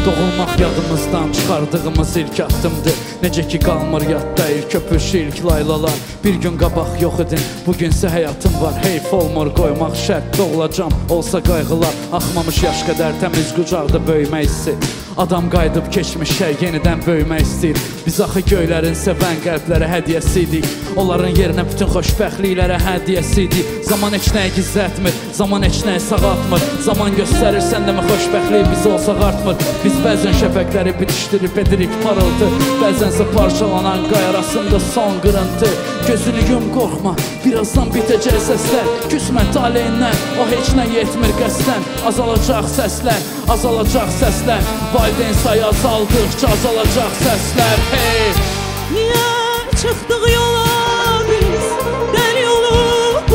Doğulmaq yadımızdan çıxardığımız ilk addımdır. Necə ki qalmır yadda ilk öpüş, ilk laylalar. Bir gün qabaq yox idin, bugünsə həyatım var. Heyf olmur qoymaq şərt, doğulacam olsa qayğılar. Axmamış yaş qədər təmiz qucaqda böyümək hissi. Adam qayıdıb keçmişə yenidən böyümək istəyir. Biz axı göylərin sevən qəlblərə hədiyyəsiydik. Onların yerinə bütün xoşbəxtliklərə hədiyyəsiydik. Zaman heç nəyi gizlətmir, zaman heç nəyi sağaltmır. Zaman göstərir səndəmə xoşbəxtliyi biz olsaq artmır. Biz bəzən şəfəqləri bitişdirib edirik parıltı. Bəzənsə parçalanan qay arasında son qırıntı. Gözünü yum qorxma, birazdan bitəcək səslər. Küsmə taleyindən, o heç nə yetmir qəsdən. Azalacaq səslər, azalacaq səslər. Valideyn sayı azaldıqca azalacaq səslər. Hey! Niyə çıxdıq yola biz? Dəli yolu bu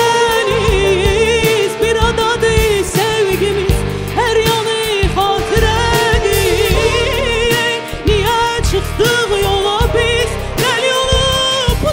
dəniz. Bir adadır sevgimiz, hər yanı xatirədir. Niyə çıxdıq yola biz? Dəli yolu bu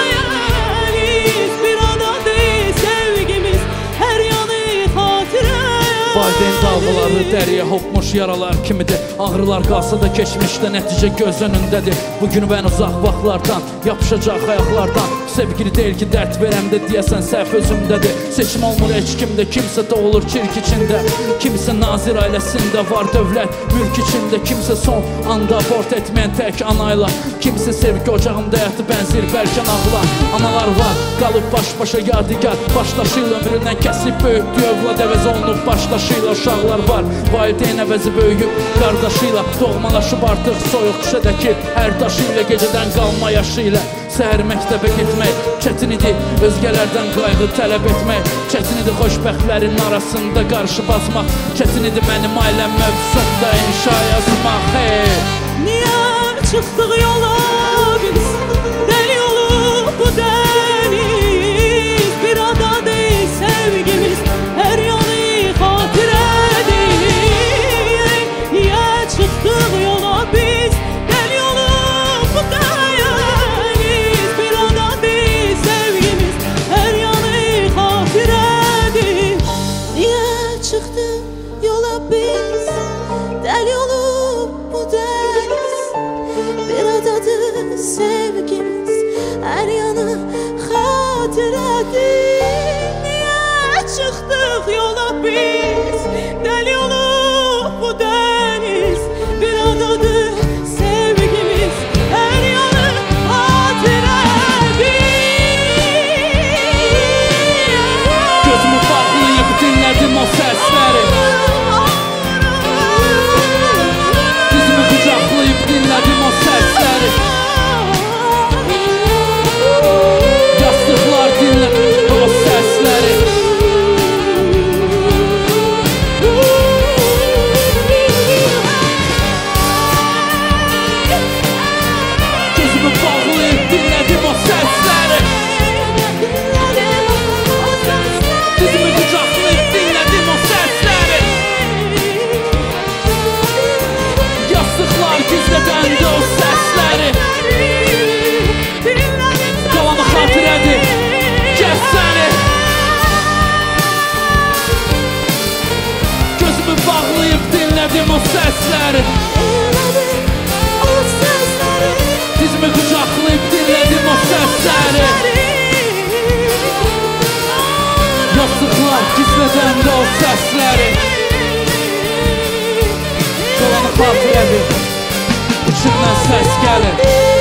dəniz. Bir adadır sevgimiz, hər yanı xatirədir. Valideyn dalğaları dəriyə hopmuş yaralar kimidir. Ağrılar qalsa da keçmişdə nəticə göz önündədir. Bugün mən uzaq vaxtlardan, yapışacaq ayaqlardan. Sevgili deyil ki dərd verəm də deyəsən səhv özümdədir. Seçim olmur heç kimdə, kimsə doğulur kirk içində. Kimsə nazir ailəsində var dövlət, mülk içində. Kimsə son anda abort etməyən tək anayla. Kimsə sevgi ocağında həyatı bənzir bəlkə nağla. Analar var, qalıb baş-başa yadigar. Başdaşıyla ömründən kəsib böyütdüyü övlad əvəz olunub başdaşıyla. Uşaqlar var, valideyn əvəzi böyüyüb qardaşıyla. Doğmalaşıb artıq soyuq şüşədəki hər daşı ilə gecədən qalma yaşı ilə. Səhər məktəbə getmək çətin idi, özgələrdən qayğı tələb etmək çətin idi, xoşbəxtlərin arasında qarşı basmaq çətin idi, mənim ailəm mövzusunda inşa yazmaq. Hey! Niyə çıxdıq yola biz? Dəli yolu bu dəniz. Bir adadır sevgimiz, hər yanı xatirədir. Niyə çıxdıq yola biz? Dəli yolu bu dəniz. Bir adadır sevgimiz, hər yanı xatirədir. Niyə çıxdıq yola biz? Dəli yolu bu dəniz. Bir adadır sevgimiz, hər yanı xatirədir. Niyə çıxdıq yola biz? Dəli yolu bu dəniz. Bir adadır sevgimiz, hər yanı xatirədir. Gözümü bağlayıb dinlədim o səsləri. Dizimi qucaqlayıb dinlədim o səsləri. Yastıqlar dinlədim o səsləri. Gözümü bağlayıb dinlədim o səsləri. Dizimi qucaqlayıb dinlədim o səsləri. Yastıqlar gizlədəndə o səsləri. Qalanı xatirədir, gəz səni. Gözümü bağlayıb dinlədim o səsləri. Dizimi qucaqlayıb dinlədim o səsləri. Yastıqlar gizlədəndə o səsləri. Qalanı xatirədir, içimdən səs gəlir.